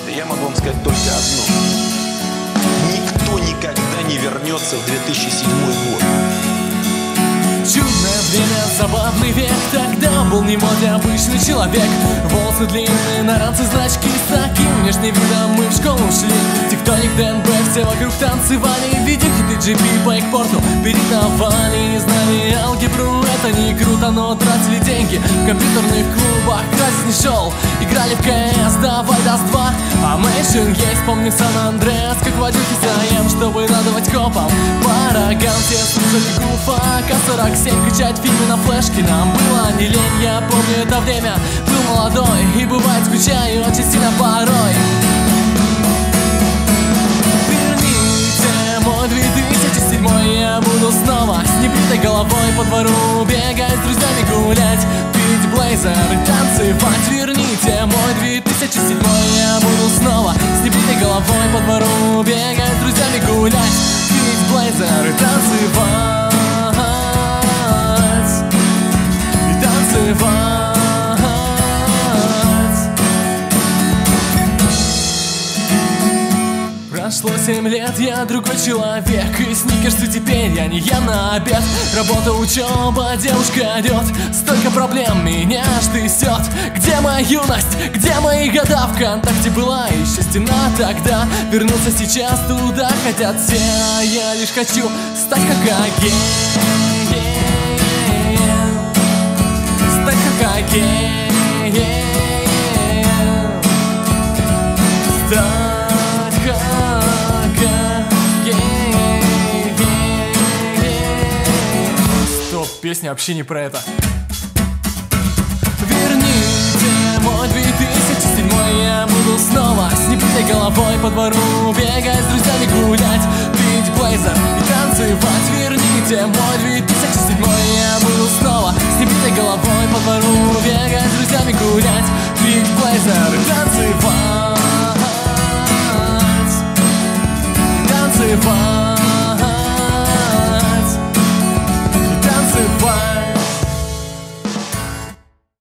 Я могу вам сказать только одно. Никто никогда не вернется в 2007 год. Чудное время, забавный век. Тогда был не моде обычный человек. Волосы длинные, на ранце значки. С таким внешним видом мы в школу шли. Тектоник, ДНБ, все вокруг танцевали. Видя хиты GP по экспорту передавали. Не знали алгебру, это не круто, но тратили деньги. В компьютерных клубах красить не шел. Играли в КС, давай даст 2. А Мэйшин есть, помню Сан-Андреас. Как водитель заем, чтобы надавать копам по рогам. Все слушали Гуфа, К-47, качать фильмы на флешке. Нам было не лень, я помню это время. Был молодой и бывает скучаю очень сильно порой. Верните мой 2007, я буду снова с небритой головой по двору бегать, с друзьями гулять, пить блейзер и танцевать. Верните мой 2007, я буду снова с небритой головой по двору бегать, с друзьями гулять, пить блейзер и танцевать. Прошло 7 лет, я другой человек. И сникерсы теперь я не ем на обед. Работа, учеба, девушка идет. Столько проблем меня штысет. Где моя юность? Где мои года? ВКонтакте была еще стена тогда. Вернуться сейчас туда хотят все, а я лишь хочу стать как Аген. Стать как Аген. Песня вообще не про это. Верните мой 2007, я буду снова с небритой головой по двору бегать, с друзьями гулять, пить блейзер и танцевать. Верните мой 2007, я буду снова с небритой головой по двору бегать, с друзьями